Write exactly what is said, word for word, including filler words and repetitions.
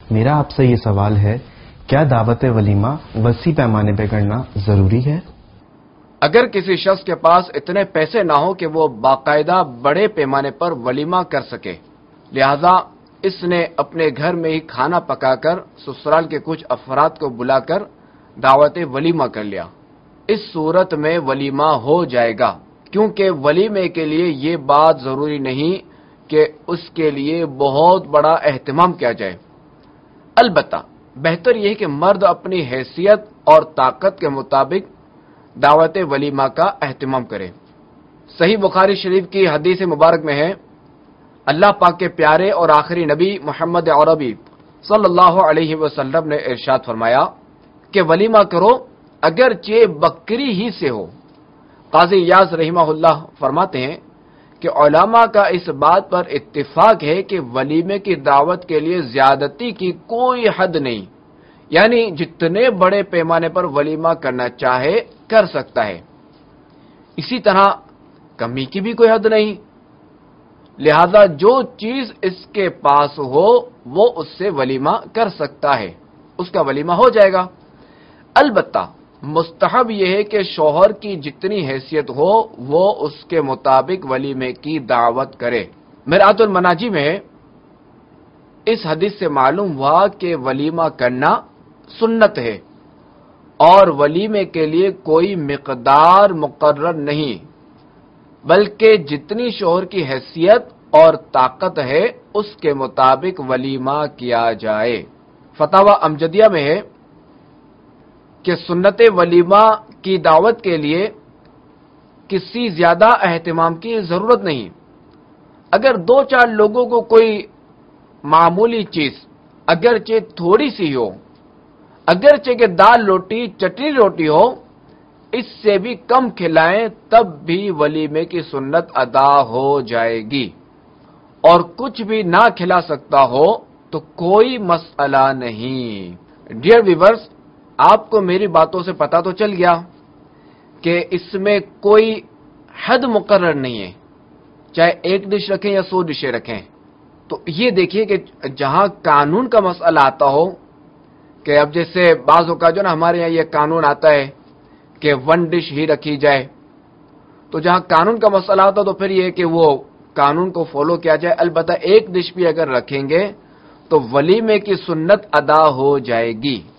میرا آپ سے یہ سوال ہے، کیا دعوت ولیمہ وسیع پیمانے پہ کرنا ضروری ہے؟ اگر کسی شخص کے پاس اتنے پیسے نہ ہو کہ وہ باقاعدہ بڑے پیمانے پر ولیمہ کر سکے، لہذا اس نے اپنے گھر میں ہی کھانا پکا کر سسرال کے کچھ افراد کو بلا کر دعوت ولیمہ کر لیا، اس صورت میں ولیمہ ہو جائے گا، کیونکہ ولیمے کے لیے یہ بات ضروری نہیں کہ اس کے لیے بہت بڑا اہتمام کیا جائے۔ البتہ بہتر یہ ہے کہ مرد اپنی حیثیت اور طاقت کے مطابق دعوت ولیمہ کا اہتمام کرے۔ صحیح بخاری شریف کی حدیث مبارک میں ہے، اللہ پاک کے پیارے اور آخری نبی محمد عربی صلی اللہ علیہ وسلم نے ارشاد فرمایا کہ ولیمہ کرو اگرچہ بکری ہی سے ہو۔ قاضی ایاز رحمہ اللہ فرماتے ہیں کہ علماء کا اس بات پر اتفاق ہے کہ ولیمے کی دعوت کے لیے زیادتی کی کوئی حد نہیں، یعنی جتنے بڑے پیمانے پر ولیمہ کرنا چاہے کر سکتا ہے، اسی طرح کمی کی بھی کوئی حد نہیں، لہذا جو چیز اس کے پاس ہو وہ اس سے ولیمہ کر سکتا ہے، اس کا ولیمہ ہو جائے گا۔ البتہ مستحب یہ ہے کہ شوہر کی جتنی حیثیت ہو وہ اس کے مطابق ولیمے کی دعوت کرے۔ مرآت المناجی میں اس حدیث سے معلوم ہوا کہ ولیمہ کرنا سنت ہے اور ولیمے کے لیے کوئی مقدار مقرر نہیں، بلکہ جتنی شوہر کی حیثیت اور طاقت ہے اس کے مطابق ولیمہ کیا جائے۔ فتاوی امجدیہ میں ہے کہ سنت ولیمہ کی دعوت کے لیے کسی زیادہ اہتمام کی ضرورت نہیں، اگر دو چار لوگوں کو کوئی معمولی چیز اگرچہ تھوڑی سی ہو، اگرچہ کہ دال روٹی چٹنی روٹی ہو، اس سے بھی کم کھلائیں تب بھی ولیمے کی سنت ادا ہو جائے گی، اور کچھ بھی نہ کھلا سکتا ہو تو کوئی مسئلہ نہیں۔ ڈیئر ویورز، آپ کو میری باتوں سے پتہ تو چل گیا کہ اس میں کوئی حد مقرر نہیں ہے، چاہے ایک ڈش رکھیں یا سو ڈشیں رکھیں۔ تو یہ دیکھیے کہ جہاں قانون کا مسئلہ آتا ہو، کہ اب جیسے بعض اوقات جو نا ہمارے یہاں یہ قانون آتا ہے کہ ون ڈش ہی رکھی جائے، تو جہاں قانون کا مسئلہ آتا تو پھر یہ کہ وہ قانون کو فالو کیا جائے، البتہ ایک ڈش بھی اگر رکھیں گے تو ولیمے کی سنت ادا ہو جائے گی۔